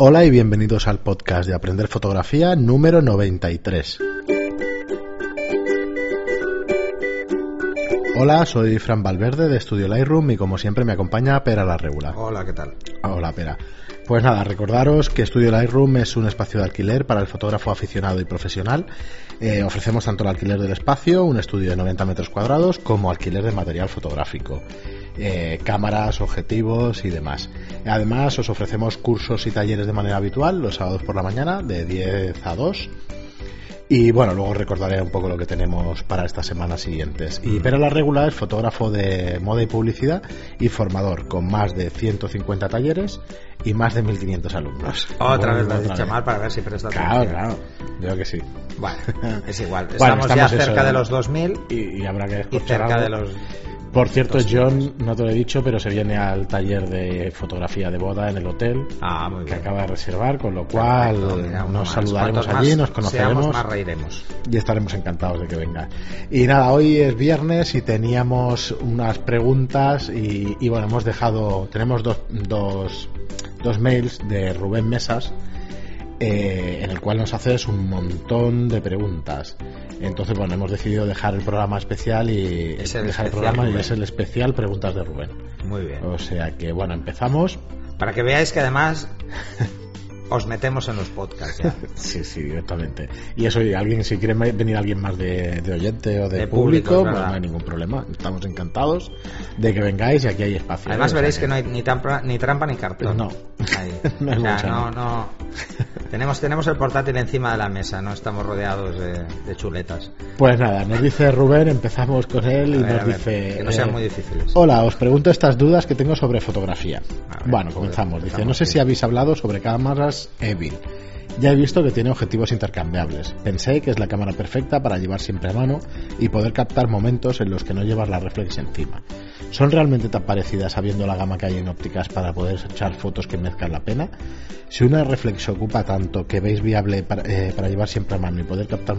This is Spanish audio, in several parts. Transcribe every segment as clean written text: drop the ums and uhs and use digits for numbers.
Hola y bienvenidos al podcast de Aprender Fotografía número 93. Hola, soy Fran Valverde de Estudio Lightroom y como siempre me acompaña Pera la Regula. Hola, ¿qué tal? Hola, Pera. Pues nada, recordaros que Estudio Lightroom es un espacio de alquiler para el fotógrafo aficionado y profesional. Ofrecemos tanto el alquiler del espacio, un estudio de 90 metros cuadrados, como alquiler de material fotográfico, cámaras, objetivos y demás. Además, os ofrecemos cursos y talleres de manera habitual los sábados por la mañana de 10 a 2. Y bueno, luego os recordaré un poco lo que tenemos para estas semanas siguientes. Y Pera la Regula es fotógrafo de moda y publicidad y formador, con más de 150 talleres y más de 1500 alumnos. Otra vez lo has dicho mal para ver si presta atención. Claro, yo que sí. Bueno, es igual. Estamos ya cerca de los 2000 y habrá que escuchar y cerca algo. de los... Por cierto, John, no te lo he dicho, pero se viene al taller de fotografía de boda en el hotel muy bien. Que acaba de reservar, con lo cual nos saludaremos allí, nos conoceremos más, reiremos. Y estaremos encantados de que venga. Y nada, hoy es viernes y teníamos unas preguntas y bueno, tenemos dos mails de Rubén Mesas en el cual nos haces un montón de preguntas. Entonces, bueno, hemos decidido dejar el programa especial y es el especial Preguntas de Rubén. Muy bien. O sea que, bueno, empezamos. Para que veáis que además os metemos en los podcasts ya. Sí, directamente. Y eso, si quiere venir alguien más de oyente o de público, pues no hay ningún problema. Estamos encantados de que vengáis y aquí hay espacio. Además veréis que no hay ni trampa ni cartón. No. Ahí. No hay mucha, no. Tenemos el portátil encima de la mesa, no estamos rodeados de chuletas. Pues nada, nos dice Rubén, empezamos con él y nos dice... Que no sean muy difíciles. Hola, os pregunto estas dudas que tengo sobre fotografía. Bueno, comenzamos. Dice, no sé si habéis hablado sobre cámaras Evil. Ya he visto que tiene objetivos intercambiables. Pensé que es la cámara perfecta para llevar siempre a mano y poder captar momentos en los que no llevas la reflex encima. ¿Son realmente tan parecidas sabiendo la gama que hay en ópticas para poder echar fotos que merezcan la pena? Si una reflex ocupa tanto que veis viable para llevar siempre a mano y poder captar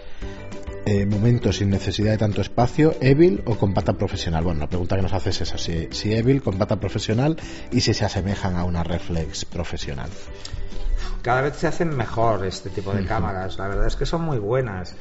momentos sin necesidad de tanto espacio, Evil o con pata profesional. Bueno, la pregunta que nos haces es esa, si Evil con pata profesional y si se asemejan a una reflex profesional. Cada vez se hacen mejor este tipo de cámaras, la verdad es que son muy buenas.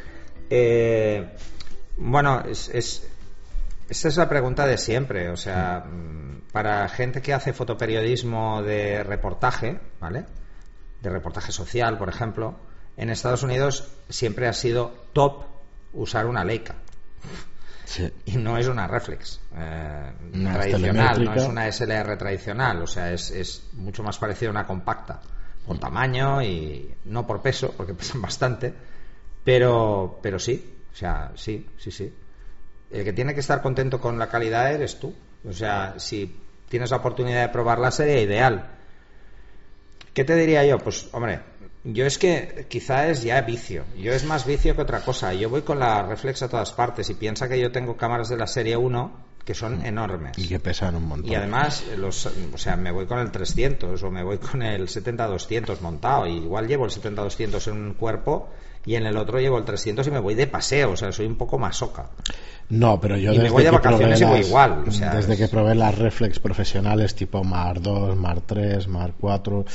Bueno, esa es la pregunta de siempre, o sea, para gente que hace fotoperiodismo de reportaje, ¿vale? De reportaje social, por ejemplo, en Estados Unidos siempre ha sido top usar una Leica. Sí. Y no es una reflex tradicional, no es una SLR tradicional, o sea, es mucho más parecida a una compacta, por tamaño y no por peso, porque pesan bastante, pero sí, o sea, sí. El que tiene que estar contento con la calidad eres tú. O sea, si tienes la oportunidad de probarla sería ideal. ¿Qué te diría yo? Pues, hombre, yo es que quizá es ya vicio. Yo es más vicio que otra cosa. Yo voy con la reflex a todas partes y piensa que yo tengo cámaras de la serie 1 que son enormes. Y que pesan un montón. Y además, me voy con el 300 o me voy con el 70-200 montado. Y igual llevo el 70-200 en un cuerpo y en el otro llevo el 300 y me voy de paseo. O sea, soy un poco masoca. No, pero yo me voy de vacaciones y voy igual. O sea, desde que probé las reflex profesionales tipo Mark II, Mark III, Mark IV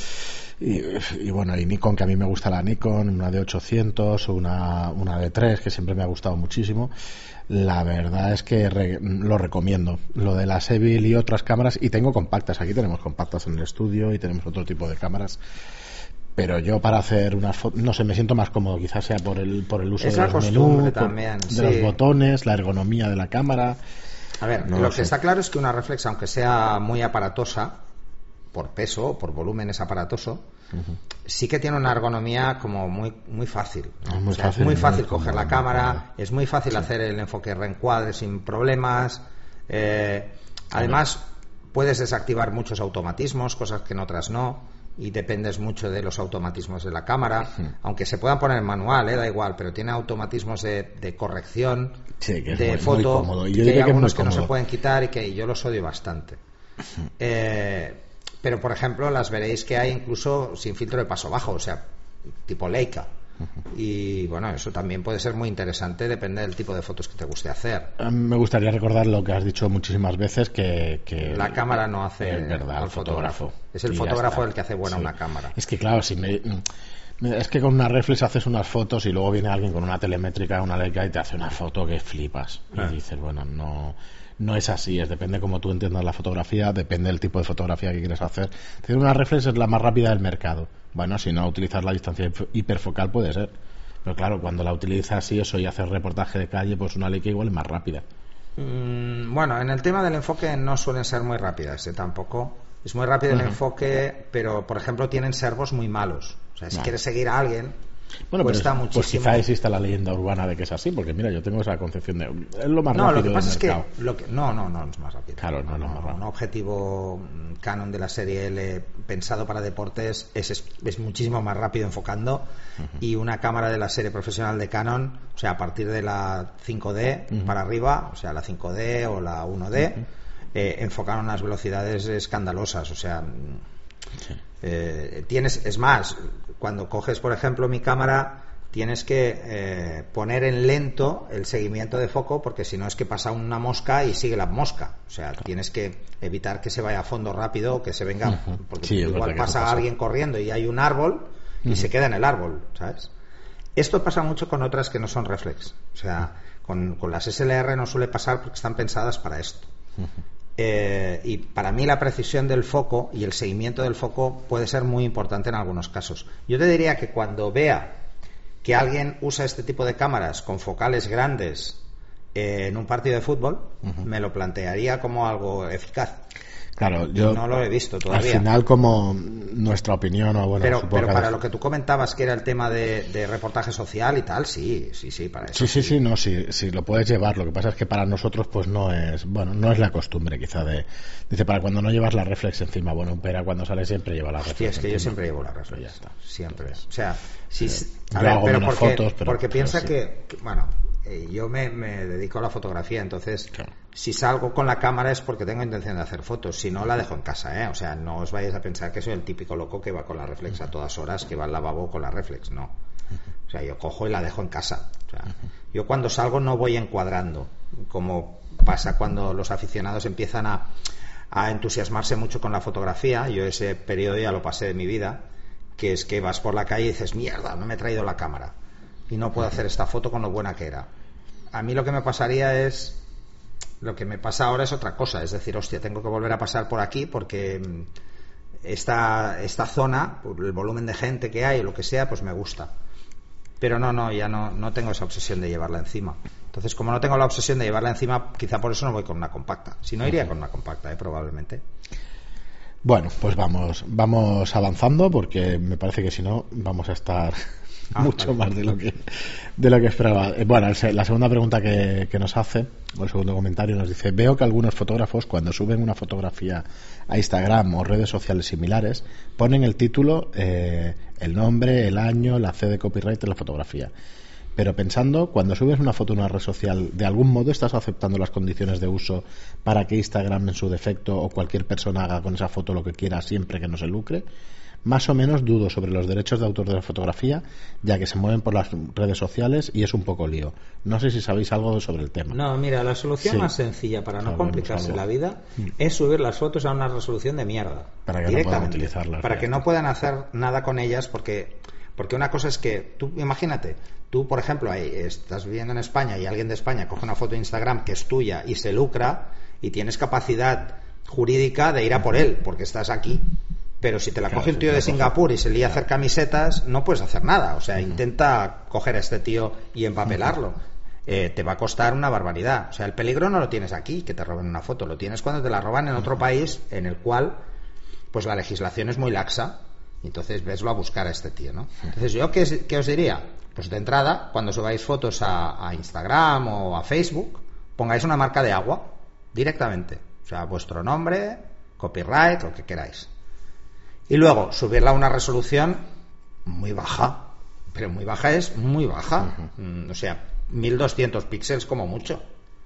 y bueno, y Nikon, que a mí me gusta la Nikon, una de 800 o una de 3 que siempre me ha gustado muchísimo. La verdad es que lo recomiendo, lo de las Evil y otras cámaras, y tengo compactas, aquí tenemos compactas en el estudio y tenemos otro tipo de cámaras, pero yo para hacer unas fotos, no sé, me siento más cómodo, quizás sea por el uso de los menús, de los botones, la ergonomía de la cámara. A ver, lo que está claro es que una reflex, aunque sea muy aparatosa, por peso, por volumen es aparatoso, sí que tiene una ergonomía como muy fácil, ¿no? Es muy fácil coger la cámara, es muy fácil hacer el enfoque reencuadre sin problemas, además puedes desactivar muchos automatismos, cosas que en otras no, y dependes mucho de los automatismos de la cámara, aunque se puedan poner en manual, da igual, pero tiene automatismos de corrección, de foto, y hay algunos que no se pueden quitar y que yo los odio bastante. Pero por ejemplo las veréis que hay incluso sin filtro de paso bajo, o sea, tipo Leica, Y bueno, eso también puede ser muy interesante, depende del tipo de fotos que te guste hacer. Me gustaría recordar lo que has dicho muchísimas veces, que la cámara no hace al fotógrafo. Es el fotógrafo el que hace buena una cámara. Es que claro, es que con una reflex haces unas fotos y luego viene alguien con una telemétrica, una Leica y te hace una foto que flipas. Y dices, bueno, no es así, depende cómo tú entiendas la fotografía, depende del tipo de fotografía que quieres hacer. Una reflex es la más rápida del mercado. Bueno, si no utilizas la distancia hiperfocal puede ser. Pero claro, cuando la utilizas y eso y haces reportaje de calle, pues una Leica igual es más rápida. Bueno, en el tema del enfoque no suelen ser muy rápidas, tampoco. Es muy rápido el enfoque, pero por ejemplo tienen servos muy malos. O sea, si quieres seguir a alguien, cuesta muchísimo. Pues quizá exista la leyenda urbana de que es así, porque mira, yo tengo esa concepción de es lo más rápido. No, lo que pasa es mercado. Que no es más rápido. Claro, no es lo más rápido. Un objetivo Canon de la serie L pensado para deportes es muchísimo más rápido enfocando, y una cámara de la serie profesional de Canon, o sea, a partir de la 5D para arriba, o sea, la 5D o la 1D, enfocaron unas velocidades escandalosas, o sea, es más, cuando coges por ejemplo mi cámara, tienes que poner en lento el seguimiento de foco, porque si no es que pasa una mosca y sigue la mosca, o sea, tienes que evitar que se vaya a fondo rápido o que se venga, porque igual pasa alguien corriendo y hay un árbol y se queda en el árbol, ¿sabes? Esto pasa mucho con otras que no son reflex, o sea, con las SLR no suele pasar porque están pensadas para esto. Y para mí la precisión del foco y el seguimiento del foco puede ser muy importante en algunos casos. Yo te diría que cuando vea que alguien usa este tipo de cámaras con focales grandes en un partido de fútbol, me lo plantearía como algo eficaz. Claro, yo no lo he visto todavía. Al final, como nuestra opinión, o bueno, pero para lo que tú comentabas, que era el tema de reportaje social y tal, sí, para eso. Sí, lo puedes llevar. Lo que pasa es que para nosotros, pues no es la costumbre, quizá dice, para cuando no llevas la reflex encima, bueno, pero cuando sale siempre lleva la reflex. Sí, es que encima. Yo siempre llevo la reflex. Ya está. Siempre. O sea, porque piensa que bueno, yo me dedico a la fotografía, entonces si salgo con la cámara es porque tengo intención de hacer fotos, si no la dejo en casa, o sea, no os vayáis a pensar que soy el típico loco que va con la reflex a todas horas, que va al lavabo con la reflex, no. O sea, yo cojo y la dejo en casa. O sea, yo cuando salgo no voy encuadrando, como pasa cuando los aficionados empiezan a entusiasmarse mucho con la fotografía. Yo ese periodo ya lo pasé de mi vida, que es que vas por la calle y dices, mierda, no me he traído la cámara y no puedo hacer esta foto con lo buena que era. A mí lo que me pasa ahora es otra cosa, es decir, hostia, tengo que volver a pasar por aquí porque esta zona, por el volumen de gente que hay o lo que sea, pues me gusta. Pero ya no tengo esa obsesión de llevarla encima. Entonces, como no tengo la obsesión de llevarla encima, quizá por eso no voy con una compacta. Si no, iría con una compacta, probablemente. Bueno, pues vamos avanzando, porque me parece que si no vamos a estar mucho más de lo que esperaba. Bueno, la segunda pregunta que nos hace, o el segundo comentario, nos dice: veo que algunos fotógrafos, cuando suben una fotografía a Instagram o redes sociales similares, ponen el título, el nombre, el año, la C de copyright de la fotografía. Pero pensando, cuando subes una foto en una red social, ¿de algún modo estás aceptando las condiciones de uso para que Instagram, en su defecto, o cualquier persona haga con esa foto lo que quiera siempre que no se lucre? Más o menos dudo sobre los derechos de autor de la fotografía, ya que se mueven por las redes sociales y es un poco lío. No sé si sabéis algo sobre el tema. No, mira, la solución más sencilla para no complicarse la vida es subir las fotos a una resolución de mierda. Para que no puedan utilizarlas. Para que no puedan hacer nada con ellas, porque una cosa es que tú, imagínate, tú por ejemplo estás viviendo en España y alguien de España coge una foto de Instagram que es tuya y se lucra, y tienes capacidad jurídica de ir a por él porque estás aquí. Pero si te la coge un tío de Singapur y se lía a hacer camisetas, no puedes hacer nada. O sea, intenta coger a este tío y empapelarlo. Te va a costar una barbaridad. O sea, el peligro no lo tienes aquí, que te roben una foto. Lo tienes cuando te la roban en otro país en el cual pues la legislación es muy laxa. Entonces veslo a buscar a este tío, ¿no? Entonces, ¿yo qué os diría? Pues de entrada, cuando subáis fotos a Instagram o a Facebook, pongáis una marca de agua directamente. O sea, vuestro nombre, copyright, lo que queráis. Y luego, subirla a una resolución muy baja. Pero muy baja es muy baja. O sea, 1200 píxeles como mucho.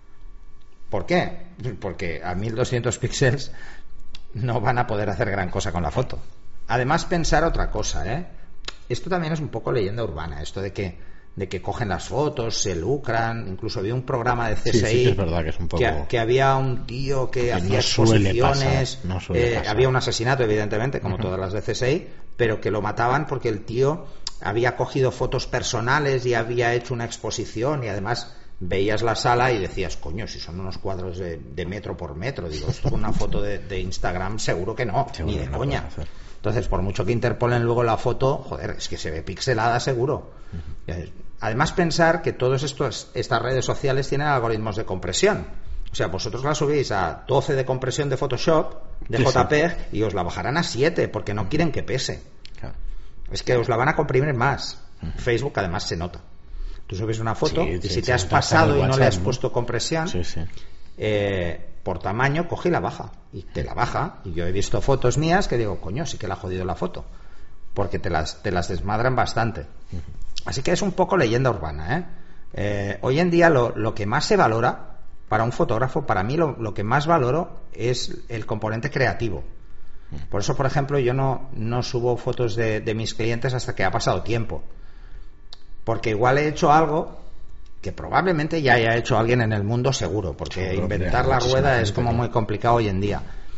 ¿Por qué? Porque a 1200 píxeles no van a poder hacer gran cosa con la foto. Además, pensar otra cosa, esto también es un poco leyenda urbana, esto de que cogen las fotos, se lucran. Incluso había un programa de CSI sí, es verdad que es un poco... que había un tío que hacía exposiciones, había un asesinato evidentemente como todas las de CSI, pero que lo mataban porque el tío había cogido fotos personales y había hecho una exposición, y además veías la sala y decías, coño, si son unos cuadros de metro por metro, digo, esto con una foto de Instagram seguro que no, ni de coña. Entonces, por mucho que interpolen luego la foto, joder, es que se ve pixelada seguro. Además, pensar que todas estas redes sociales tienen algoritmos de compresión. O sea, vosotros la subís a 12 de compresión de Photoshop, de JPEG, y os la bajarán a 7, porque no quieren que pese. Claro. Es que os la van a comprimir más. Facebook, además, se nota. Tú subes una foto y si te has pasado y no le has puesto compresión, por tamaño, coge y la baja. Y te la baja. Y yo he visto fotos mías que digo, coño, sí que la ha jodido la foto. Porque te las desmadran bastante. Así que es un poco leyenda urbana, hoy en día lo que más se valora para un fotógrafo, para mí lo que más valoro es el componente creativo. Por eso, por ejemplo, yo no subo fotos de mis clientes hasta que ha pasado tiempo. Porque igual he hecho algo que probablemente ya haya hecho alguien en el mundo seguro, porque inventar la rueda es como muy complicado hoy en día.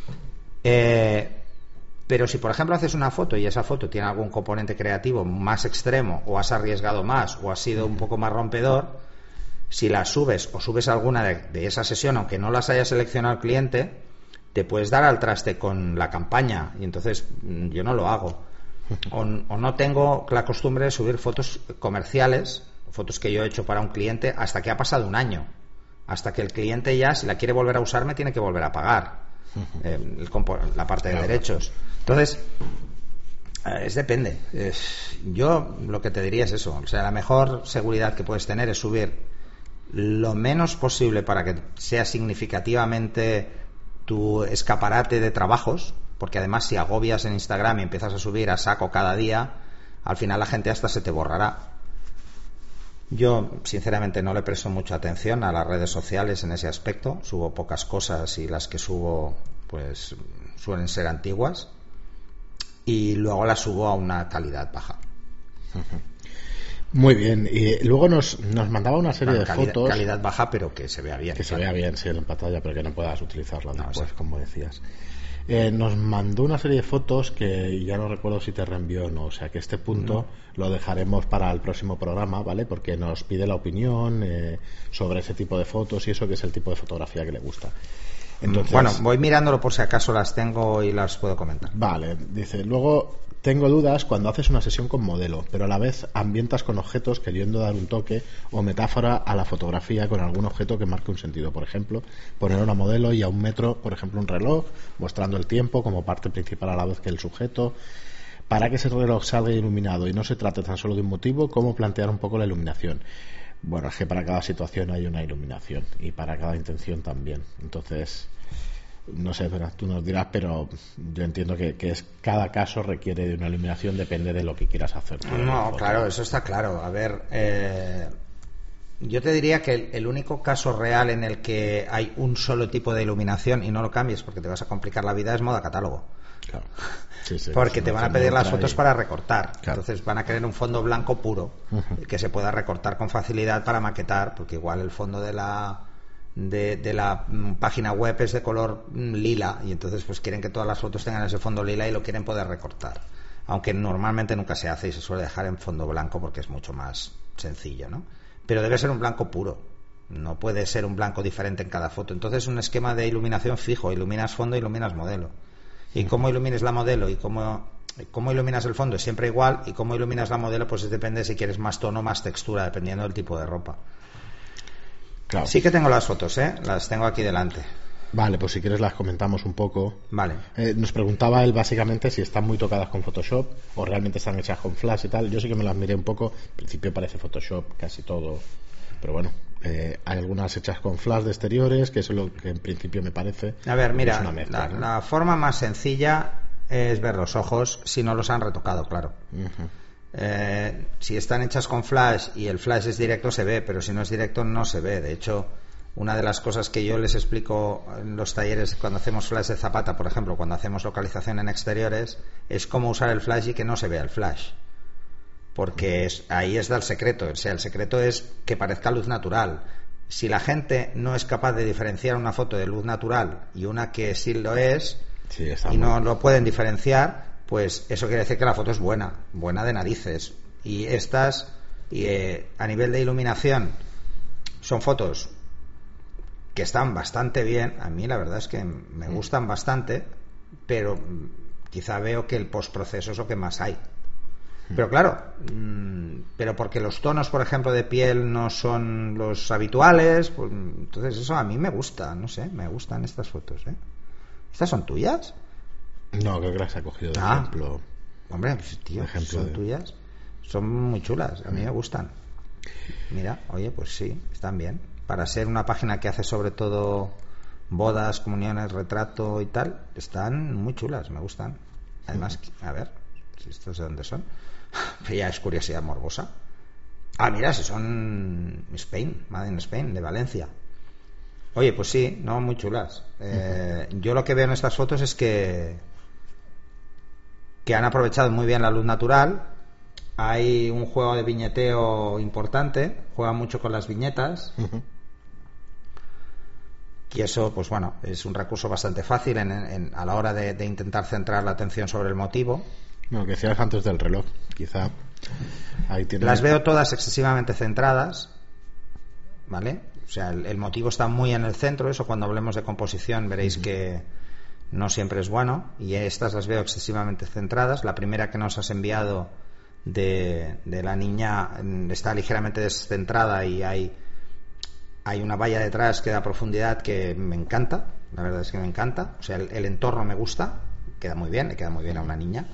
Pero si, por ejemplo, haces una foto y esa foto tiene algún componente creativo más extremo, o has arriesgado más, o has sido un poco más rompedor, si la subes o subes alguna de esa sesión, aunque no las haya seleccionado el cliente, te puedes dar al traste con la campaña, y entonces yo no lo hago. O no tengo la costumbre de subir fotos comerciales, fotos que yo he hecho para un cliente, hasta que ha pasado un año. Hasta que el cliente ya, si la quiere volver a usar, me tiene que volver a pagar la parte de derechos. Entonces, depende. Yo lo que te diría es eso. O sea, la mejor seguridad que puedes tener es subir lo menos posible para que sea significativamente tu escaparate de trabajos, porque además si agobias en Instagram y empiezas a subir a saco cada día, al final la gente hasta se te borrará. Yo sinceramente no le presto mucha atención a las redes sociales en ese aspecto, subo pocas cosas y las que subo pues suelen ser antiguas, y luego las subo a una calidad baja. Muy bien, y luego nos mandaba una serie de fotos. Calidad baja, pero que se vea bien. Que se vea bien, sí, en pantalla, pero que no puedas utilizarla después, como decías. Nos mandó una serie de fotos que ya no recuerdo si te reenvió o no, o sea que este punto lo dejaremos para el próximo programa, ¿vale? Porque nos pide la opinión sobre ese tipo de fotos y eso, que es el tipo de fotografía que le gusta. Entonces, bueno, voy mirándolo por si acaso las tengo y las puedo comentar. Vale, dice, luego tengo dudas cuando haces una sesión con modelo, pero a la vez ambientas con objetos queriendo dar un toque o metáfora a la fotografía con algún objeto que marque un sentido. Por ejemplo, poner una modelo y a 1 metro, por ejemplo, un reloj, mostrando el tiempo como parte principal a la vez que el sujeto. Para que ese reloj salga iluminado y no se trate tan solo de un motivo, ¿cómo plantear un poco la iluminación? Bueno, es que para cada situación hay una iluminación y para cada intención también. Entonces, no sé, tú nos dirás, pero yo entiendo que cada caso requiere de una iluminación, depende de lo que quieras hacer. No, claro, eso está claro. A ver, yo te diría que el único caso real en el que hay un solo tipo de iluminación y no lo cambies porque te vas a complicar la vida es moda catálogo. Claro. Sí, porque te van a pedir las fotos para recortar. Claro. Entonces van a querer un fondo blanco puro que se pueda recortar con facilidad para maquetar, porque igual el fondo de la página web es de color lila y entonces pues quieren que todas las fotos tengan ese fondo lila y lo quieren poder recortar, aunque normalmente nunca se hace y se suele dejar en fondo blanco porque es mucho más sencillo, ¿no? Pero debe ser un blanco puro, no puede ser un blanco diferente en cada foto. Entonces un esquema de iluminación fijo, iluminas fondo, iluminas modelo. Y cómo ilumines la modelo y cómo iluminas el fondo es siempre igual, y cómo iluminas la modelo pues depende si quieres más tono o más textura, dependiendo del tipo de ropa. Claro. Sí que tengo las fotos, las tengo aquí delante. Vale, pues si quieres las comentamos un poco. Vale. Nos preguntaba él básicamente si están muy tocadas con Photoshop o realmente están hechas con Flash y tal. Yo sí que me las miré un poco. En principio parece Photoshop casi todo, pero bueno, hay algunas hechas con Flash de exteriores, que eso es lo que en principio me parece. A ver, mira, mezcla, ¿no? La forma más sencilla es ver los ojos si no los han retocado, claro. Si están hechas con flash y el flash es directo se ve, pero si no es directo no se ve. De hecho, una de las cosas que yo les explico en los talleres cuando hacemos flash de Zapata, por ejemplo, cuando hacemos localización en exteriores, es cómo usar el flash y que no se vea el flash. porque ahí está el secreto. O sea, el secreto es que parezca luz natural. Si la gente no es capaz de diferenciar una foto de luz natural y una que sí lo es, y no lo pueden diferenciar, pues eso quiere decir que la foto es buena de narices. Y estas, a nivel de iluminación, son fotos que están bastante bien. A mí la verdad es que me gustan bastante, pero quizá veo que el postproceso es lo que más hay. Pero claro, pero porque los tonos, por ejemplo, de piel no son los habituales, pues, entonces eso a mí me gusta, no sé, me gustan estas fotos, ¿eh? ¿Estas son tuyas? No, creo que las he cogido de ejemplo. Hombre, pues, tío, son tuyas, son muy chulas, a mí me gustan. Mira, oye, pues sí, están bien. Para ser una página que hace sobre todo bodas, comuniones, retrato y tal, están muy chulas, me gustan. Además, a ver, si estos de dónde son. Ya es curiosidad morbosa. Ah, mira, si son Spain, Made in Spain, de Valencia. Oye, pues sí, no, muy chulas. Yo lo que veo en estas fotos es que han aprovechado muy bien la luz natural. Hay un juego de viñeteo importante, juega mucho con las viñetas. Y eso, pues bueno, es un recurso bastante fácil a la hora de intentar centrar la atención sobre el motivo. Lo que decías antes del reloj, quizá ahí tiene... Las veo todas excesivamente centradas, ¿vale? O sea, el motivo está muy en el centro. Eso, cuando hablemos de composición, veréis que no siempre es bueno. Y estas las veo excesivamente centradas. La primera que nos has enviado de la niña está ligeramente descentrada y hay una valla detrás que da profundidad, que me encanta. La verdad es que me encanta. O sea, el entorno me gusta, queda muy bien, le queda muy bien a una niña.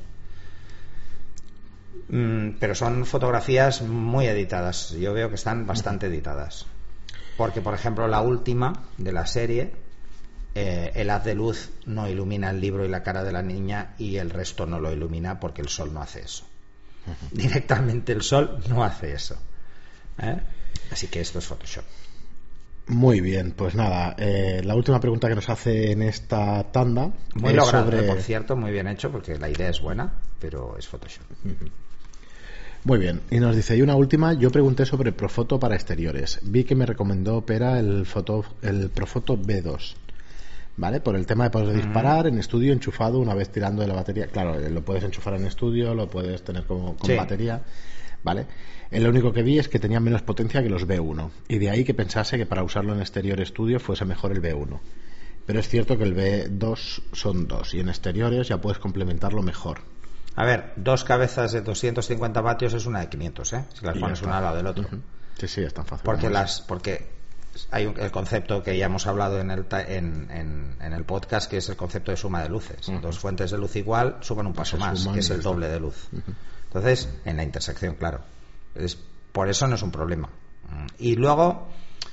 Pero son fotografías muy editadas. Yo veo que están bastante editadas. Porque, por ejemplo, la última de la serie, el haz de luz no ilumina el libro y la cara de la niña, y el resto no lo ilumina porque el sol no hace eso. Directamente el sol no hace eso. Así que esto es Photoshop. Muy bien, pues nada, la última pregunta que nos hace en esta tanda muy logrado, por cierto, muy bien hecho, porque la idea es buena, pero es Photoshop. Muy bien, y nos dice, y una última, yo pregunté sobre Profoto para exteriores, vi que me recomendó Pera el Profoto B2, ¿vale? Por el tema de poder disparar en estudio enchufado una vez tirando de la batería. Claro, lo puedes enchufar en estudio, lo puedes tener con batería, ¿vale? Lo único que vi es que tenía menos potencia que los B1, y de ahí que pensase que para usarlo en exterior estudio fuese mejor el B1. Pero es cierto que el B2 son 2, y en exteriores ya puedes complementarlo mejor. A ver, dos cabezas de 250 vatios es una de 500, ¿eh? Si las pones una al lado del otro. Sí, es tan fácil. Porque hay el concepto que ya hemos hablado en el podcast, que es el concepto de suma de luces. Dos fuentes de luz igual suman un paso más, que es el doble de luz. Entonces, en la intersección, claro. Por eso no es un problema. Y luego,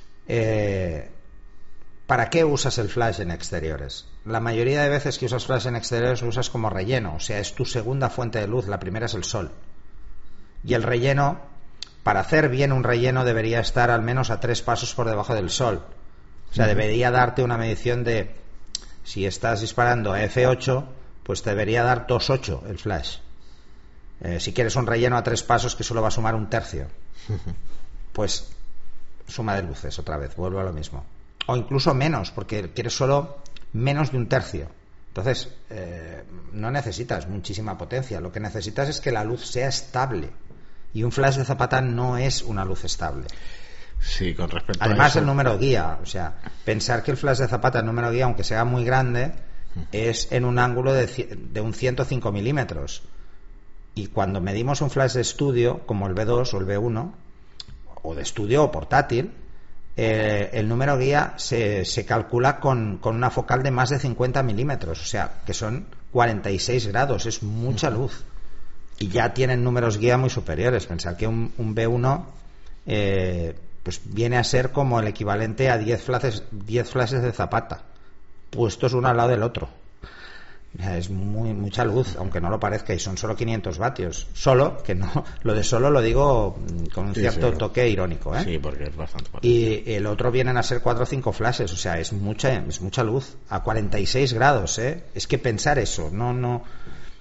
¿para qué usas el flash en exteriores? La mayoría de veces que usas flash en exteriores lo usas como relleno, o sea, es tu segunda fuente de luz, la primera es el sol. Y el relleno, para hacer bien un relleno, debería estar al menos a 3 pasos por debajo del sol. O sea, debería darte una medición de, si estás disparando a F8, pues te debería dar 2.8 el flash. Si quieres un relleno a 3 pasos que solo va a sumar 1/3, pues suma de luces otra vez, vuelvo a lo mismo. O incluso menos, porque quieres solo menos de 1/3. Entonces, no necesitas muchísima potencia. Lo que necesitas es que la luz sea estable. Y un flash de zapata no es una luz estable. Sí, con respecto Además, a eso... el número guía. O sea, pensar que el flash de zapata, el número guía, aunque sea muy grande, es en un ángulo de un 105 milímetros. Y cuando medimos un flash de estudio, como el B2 o el B1, o de estudio o portátil, el número guía se calcula con una focal de más de 50 milímetros, o sea, que son 46 grados, es mucha luz. Y ya tienen números guía muy superiores. Pensar que un B1 pues viene a ser como el equivalente a 10 flashes de zapata, puestos uno al lado del otro. Es mucha luz, aunque no lo parezca, y son solo 500 vatios. Solo, que no, lo de solo lo digo con un cierto toque irónico, ¿eh? Sí, porque es bastante. Y el otro vienen a ser 4 o 5 flashes, o sea, es mucha luz a 46 grados, ¿eh? Es que pensar eso, no.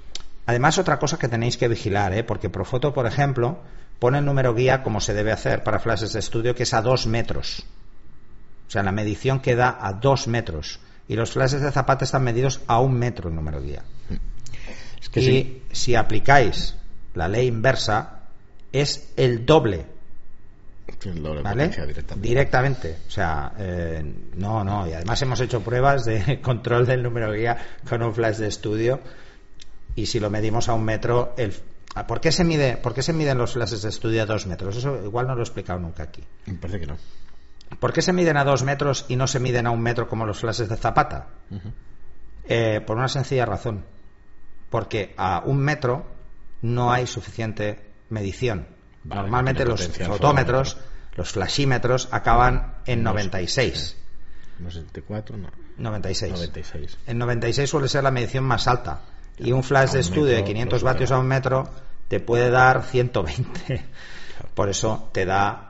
Además, otra cosa que tenéis que vigilar, porque Profoto, por ejemplo, pone el número guía como se debe hacer para flashes de estudio, que es a 2 metros. O sea, la medición queda a 2 metros. Y los flashes de Zapata están medidos a 1 metro el número guía. Es que y si aplicáis la ley inversa, es el doble. El doble, ¿vale? Directamente. O sea, no. Y además hemos hecho pruebas de control del número guía con un flash de estudio. Y si lo medimos a 1 metro, ¿por qué se miden los flashes de estudio a 2 metros? Eso igual no lo he explicado nunca aquí. Me parece que no. ¿Por qué se miden a 2 metros y no se miden a 1 metro como los flashes de Zapata? Por una sencilla razón. Porque a 1 metro no hay suficiente medición. Vale, normalmente los fotómetros, los flashímetros acaban en 96. 94, no. 96. En 96 suele ser la medición más alta. Y un flash de estudio de 500 vatios a 1 metro te puede dar 120. Por eso te da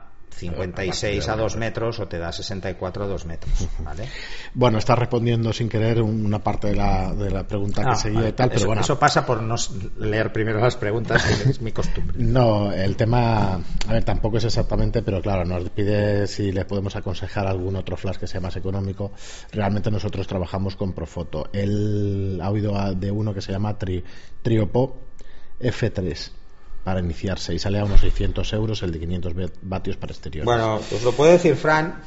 56 a 2 metros o te da 64 a 2 metros, ¿vale? Bueno, estás respondiendo sin querer una parte de la pregunta que seguía y tal, pero bueno. Eso pasa por no leer primero las preguntas, que es mi costumbre. No, el tema, a ver, tampoco es exactamente, pero claro, nos pide si le podemos aconsejar algún otro flash que sea más económico. Realmente nosotros trabajamos con Profoto. Él ha oído de uno que se llama Triopo F3 para iniciarse y sale a unos 600 euros el de 500 vatios para exteriores. Bueno, os lo puede decir Fran.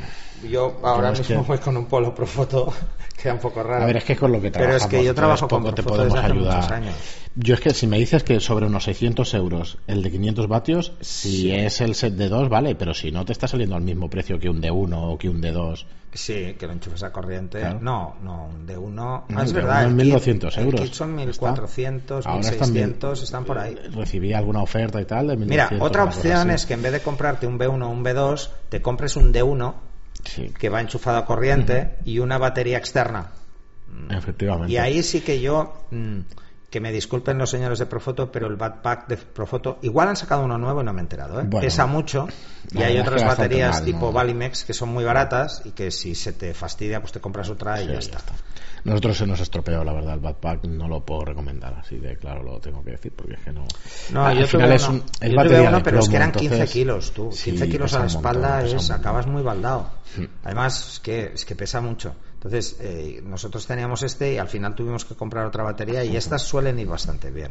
Yo ahora mismo voy con un Polo Profoto, queda un poco raro. A ver, es que con lo que trabajamos, pero es que yo trabajo con Profoto te podemos desde hace ayudar. Muchos años. Yo es que si me dices que sobre unos 600 euros el de 500 vatios, si es el set de 2, vale, pero si no te está saliendo al mismo precio que un de 1 o que un de 2. Sí, que lo enchufes a corriente. Claro. No, un de 1. No, es verdad. 1.200 euros. El kit son 1.400, 1.600, están por ahí. Recibí alguna oferta y tal de 1.200. Mira, otra opción es que en vez de comprarte un B1 o un B2, te compres un D1 que va enchufado a corriente y una batería externa. Efectivamente. Y ahí sí que yo, que me disculpen los señores de Profoto, pero el backpack de Profoto, igual han sacado uno nuevo y no me he enterado, Bueno, pesa mucho y hay otras baterías tipo Valimex que son muy baratas y que si se te fastidia pues te compras otra y ya está. Nosotros se nos estropeó, la verdad, el backpack no lo puedo recomendar, así de claro lo tengo que decir, porque es que no... No, yo tuve uno, pero es que eran 15 kilos, tú. 15 kilos a la espalda acabas muy baldado. Además, es que pesa mucho. Entonces, nosotros teníamos y al final tuvimos que comprar otra batería y estas suelen ir bastante bien.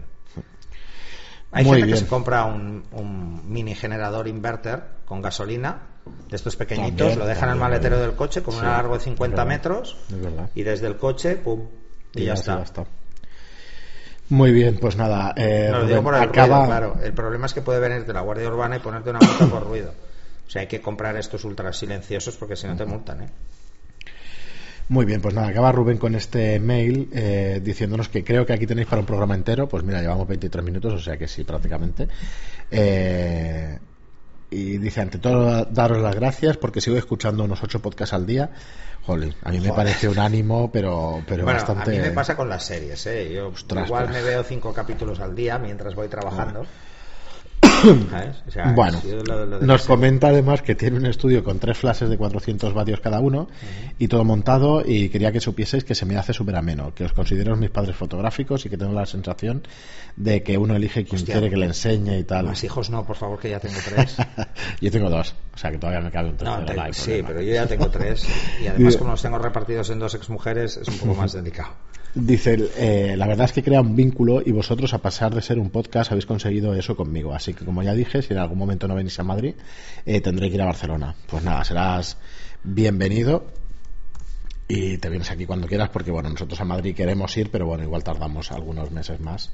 Hay gente que se compra un mini generador inverter con gasolina, de estos pequeñitos, lo dejan en el maletero del coche con un largo de 50 metros y desde el coche, pum, y ya está. Muy bien, pues nada. Lo digo por el ruido, claro. El problema es que puede venir de la Guardia Urbana y ponerte una multa por ruido. O sea, hay que comprar estos ultra silenciosos porque si no te multan, Muy bien, pues nada, acaba Rubén con este mail diciéndonos que creo que aquí tenéis para un programa entero. Pues mira, llevamos 23 minutos, o sea que sí, prácticamente. Y dice, ante todo, daros las gracias porque sigo escuchando unos 8 podcasts al día. Jolín, a mí me parece un ánimo, pero bueno, bastante... a mí me pasa con las series, Yo igual me veo 5 capítulos al día mientras voy trabajando. O sea, bueno, nos comenta además que tiene un estudio con 3 flashes de 400 vatios cada uno y todo montado, y quería que supieseis que se me hace súper ameno, que os considero mis padres fotográficos y que tengo la sensación de que uno elige quien quiere que le enseñe y tal. Más hijos no, por favor, que ya tengo 3. Yo tengo 2, o sea que todavía me cabe un tercero. Sí, pero yo ya tengo 3 y además como los tengo repartidos en 2 exmujeres es un poco más delicado. Dice, la verdad es que crea un vínculo y vosotros, a pesar de ser un podcast, habéis conseguido eso conmigo. Así que, como ya dije, si en algún momento no venís a Madrid, tendré que ir a Barcelona. Pues nada, serás bienvenido y te vienes aquí cuando quieras, porque bueno, nosotros a Madrid queremos ir, pero bueno, igual tardamos algunos meses más.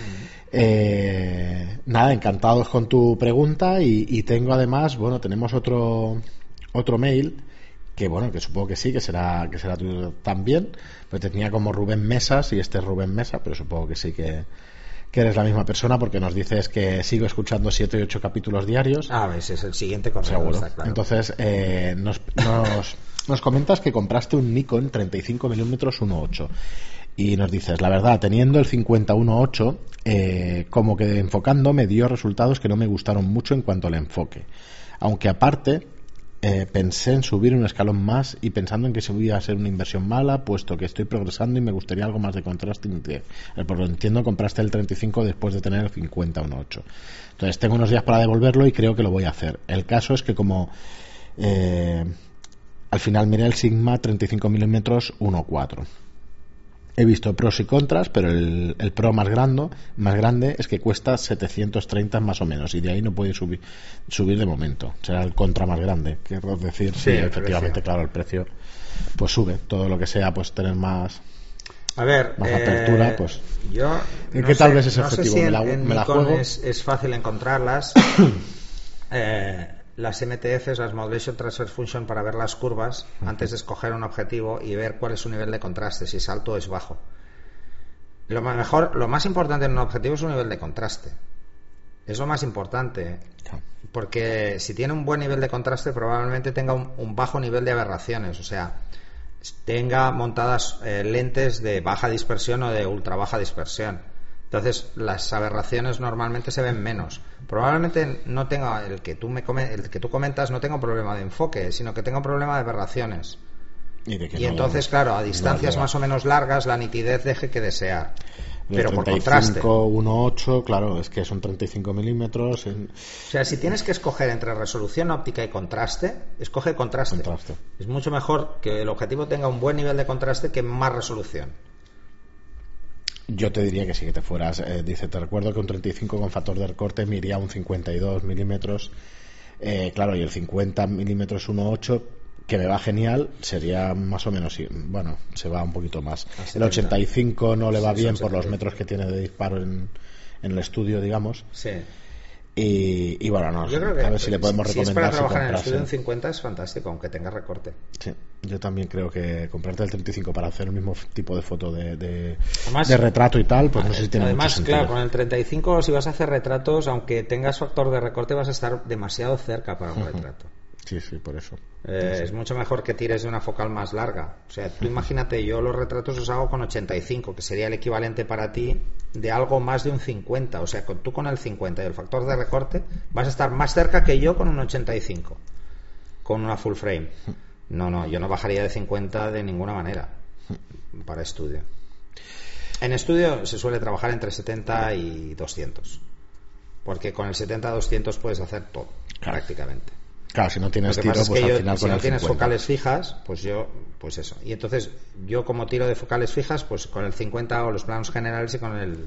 Nada, encantados con tu pregunta y tengo además, bueno, tenemos otro mail que bueno, que supongo que sí, que será tuyo también, pero tenía como Rubén Mesas y este es Rubén Mesa, pero supongo que sí que eres la misma persona, porque nos dices que sigo escuchando 7 y 8 capítulos diarios. Ese es el siguiente correo, seguro. Está claro. Entonces nos comentas que compraste un Nikon 35mm 1.8 y nos dices, la verdad, teniendo el 50-1.8 como que enfocando me dio resultados que no me gustaron mucho en cuanto al enfoque, aunque aparte pensé en subir un escalón más y pensando en que se iba a ser una inversión mala, puesto que estoy progresando y me gustaría algo más de contraste. Por lo entiendo, compraste el 35 después de tener el 50 1.8. Entonces tengo unos días para devolverlo y creo que lo voy a hacer. El caso es que como al final miré el Sigma 35 mm 1.4. He visto pros y contras, pero el pro más grande es que cuesta 730 más o menos, y de ahí no puede subir de momento. Será el contra más grande, quiero decir. Sí, efectivamente, claro, el precio pues sube. Todo lo que sea pues tener más apertura, pues. Yo ¿Qué tal ves ese objetivo? Sé si me la juego. Es fácil encontrarlas. Las MTFs, las Modulation Transfer Function, para ver las curvas antes de escoger un objetivo y ver cuál es su nivel de contraste, si es alto o es bajo. Lo más importante en un objetivo es un nivel de contraste. Es lo más importante, porque si tiene un buen nivel de contraste probablemente tenga un bajo nivel de aberraciones, o sea, tenga montadas lentes de baja dispersión o de ultra baja dispersión. Entonces las aberraciones normalmente se ven menos. Probablemente no tenga el que tú comentas, no tenga un problema de enfoque, sino que tenga un problema de aberraciones. Y entonces, claro, a distancias más o menos largas la nitidez deje que desear. Pero por contraste. 1.8, claro, es que son 35 milímetros. O sea, si tienes que escoger entre resolución óptica y contraste, escoge contraste. Es mucho mejor que el objetivo tenga un buen nivel de contraste que más resolución. Yo te diría que sí, que te fueras. Dice, te recuerdo que un 35 con factor de recorte me iría a un 52 milímetros. Claro, y el 50 milímetros 1.8, que me va genial, sería más o menos, bueno, se va un poquito más. El 85 no le va bien por los metros que tiene de disparo en el estudio, digamos. Sí. Y bueno, no, yo creo que a ver si le podemos recomendar. Si es para trabajar en el estudio, un 50 es fantástico, aunque tenga recorte. Sí, yo también creo que comprarte el 35 para hacer el mismo tipo de foto de retrato y tal, pues no sé si tiene mucho sentido. Claro, con el 35, si vas a hacer retratos, aunque tengas factor de recorte, vas a estar demasiado cerca para un retrato. Sí, por eso. Es mucho mejor que tires de una focal más larga. O sea, tú imagínate, yo los retratos los hago con 85, que sería el equivalente para ti de algo más de un 50. O sea, tú con el 50 y el factor de recorte vas a estar más cerca que yo con un 85, con una full frame. No, yo no bajaría de 50 de ninguna manera para estudio. En estudio se suele trabajar entre 70 y 200, porque con el 70-200 puedes hacer todo, prácticamente. Claro, si no tienes tiro, pues al final si no tienes focales fijas, pues eso. Y entonces yo, como tiro de focales fijas, pues con el 50 hago los planos generales y con el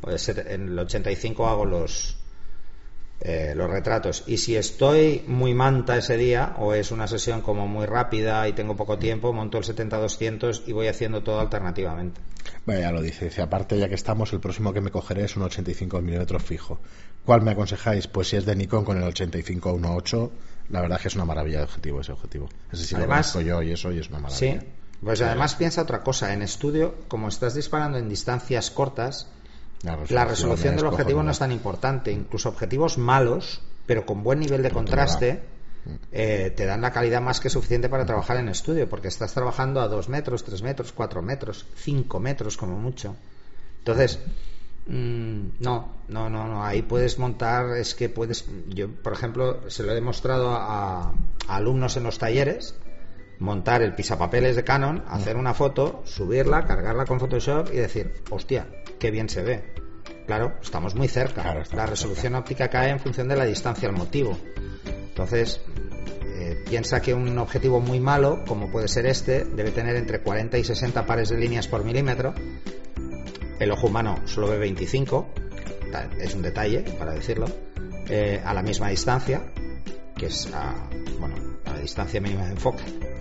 85 hago los retratos. Y si estoy muy manta ese día, o es una sesión como muy rápida y tengo poco tiempo, monto el 70-200 y voy haciendo todo alternativamente. Bueno, ya lo dice. Aparte, ya que estamos, el próximo que me cogeré es un 85 milímetros fijo. ¿Cuál me aconsejáis? Pues si es de Nikon, con el 85 1.8, la verdad es que es una maravilla de objetivo ese objetivo. Ese sí además, lo conozco yo y es una maravilla. Sí, pues además piensa otra cosa. En estudio, como estás disparando en distancias cortas, la resolución del objetivo no es tan importante. Incluso objetivos malos, pero con buen nivel de contraste, te dan la calidad más que suficiente para trabajar en estudio, porque estás trabajando a 2 metros, 3 metros, 4 metros, 5 metros como mucho. Entonces, no, ahí puedes montar, yo por ejemplo se lo he demostrado a alumnos en los talleres, montar el pisapapeles de Canon, hacer una foto, subirla, cargarla con Photoshop y decir, hostia, qué bien se ve. Claro, estamos muy cerca. Claro, la resolución óptica cae en función de la distancia al motivo. Entonces, piensa que un objetivo muy malo, como puede ser este, debe tener entre 40 y 60 pares de líneas por milímetro. El ojo humano solo ve 25, es un detalle para decirlo, a la misma distancia, que es a la distancia mínima de enfoque.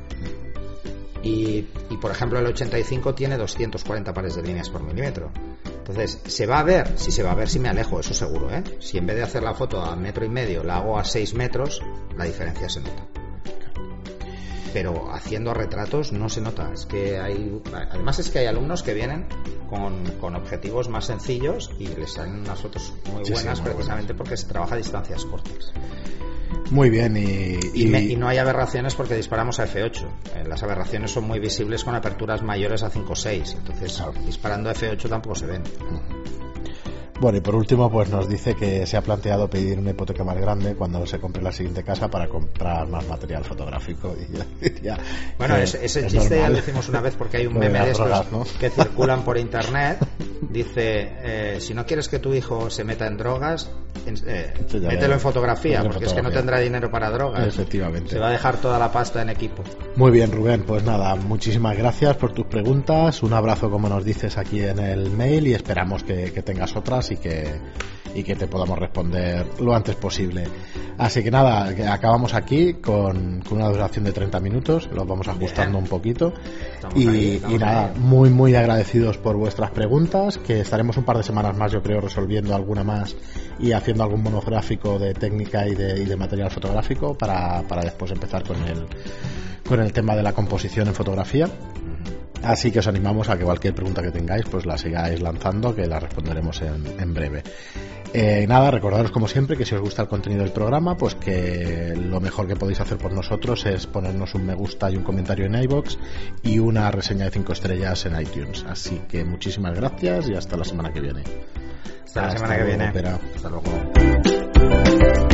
Y por ejemplo el 85 tiene 240 pares de líneas por milímetro. Entonces, ¿se va a ver? Sí, se va a ver si me alejo, eso seguro, ¿eh? Si en vez de hacer la foto a 1,5 metros la hago a 6 metros, la diferencia se nota. Pero haciendo retratos no se nota. Además es que hay alumnos que vienen con objetivos más sencillos y les salen unas fotos muy buenas, precisamente porque se trabaja a distancias cortas. Muy bien. Y no hay aberraciones porque disparamos a f8. Las aberraciones son muy visibles con aperturas mayores a 5.6. Entonces, disparando a f8 tampoco se ven. Bueno, y por último, pues nos dice que se ha planteado pedir una hipoteca más grande cuando se compre la siguiente casa para comprar más material fotográfico. Bueno, ese chiste ya lo hicimos una vez porque hay un meme de estos drogas, ¿no? Que circulan por internet. Dice, si no quieres que tu hijo se meta en drogas, mételo en fotografía, porque es que no tendrá dinero para drogas. Efectivamente. Se va a dejar toda la pasta en equipo. Muy bien, Rubén, pues nada, muchísimas gracias por tus preguntas, un abrazo como nos dices aquí en el mail y esperamos que tengas otras y que te podamos responder lo antes posible. Así que nada, acabamos aquí con una duración de 30 minutos, los vamos ajustando un poquito y nada, muy agradecidos por vuestras preguntas, que estaremos un par de semanas más, yo creo, resolviendo alguna más y haciendo algún monográfico de técnica y de material fotográfico para después empezar con el tema de la composición en fotografía. Así que os animamos a que cualquier pregunta que tengáis pues la sigáis lanzando, que la responderemos en breve. Nada, recordaros como siempre que si os gusta el contenido del programa, pues que lo mejor que podéis hacer por nosotros es ponernos un me gusta y un comentario en iVoox y una reseña de 5 estrellas en iTunes. Así que muchísimas gracias y hasta la semana que viene. Hasta la semana que viene. Hasta luego.